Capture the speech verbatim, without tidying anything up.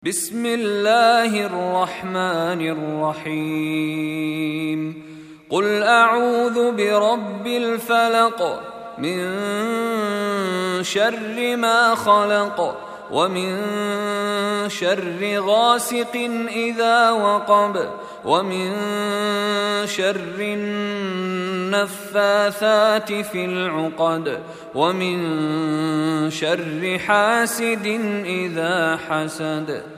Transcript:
بسم الله الرحمن الرحيم قل أعوذ برب الفلق من شر ما خلق ومن شر غاسق إذا وقب ومن شر النفاثات في العقد ومن شر حاسد إذا حسد.